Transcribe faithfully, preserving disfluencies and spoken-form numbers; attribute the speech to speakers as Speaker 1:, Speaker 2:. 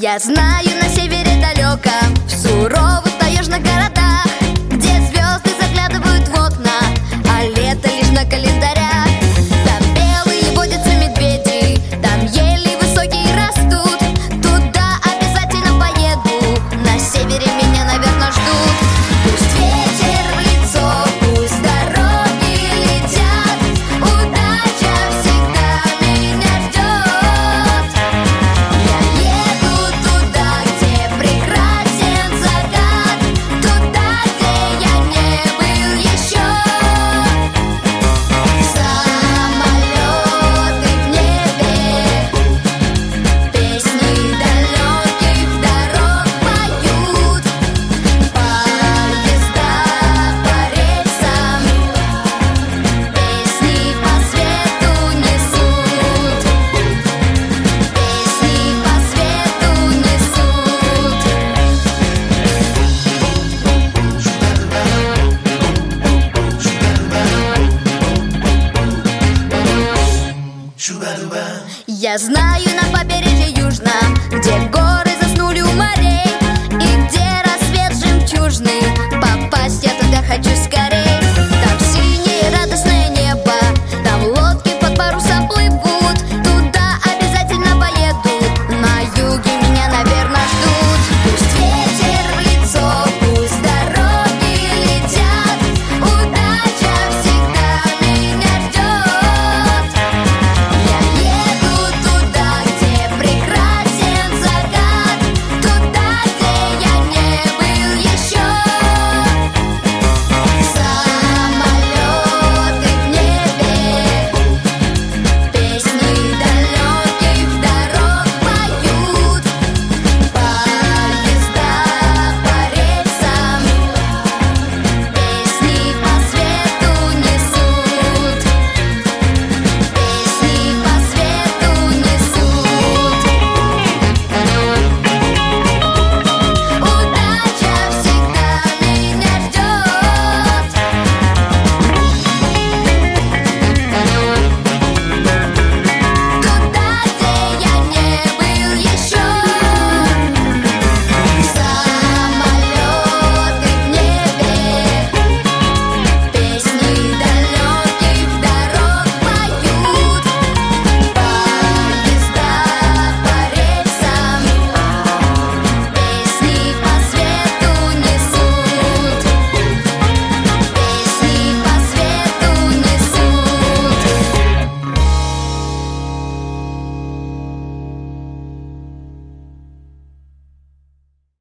Speaker 1: Я знаю, на севере далеком, в суровых таежных городах, где звезды заглядывают в окна, а лето лишь на календарях. Там белые водятся медведи, там ели высокие растут. Туда обязательно поеду, на севере меня, наверное, ждут. Пусть ветер в лицо, пусть дороги летят, удача всегда меня ждет. Я еду туда, где прекрасен закат, туда, где я не был еще. Самолеты в небе, песни далеких дорог поют, поезда по рельсам, песни по свету несут, песни по свету несут. Я знаю,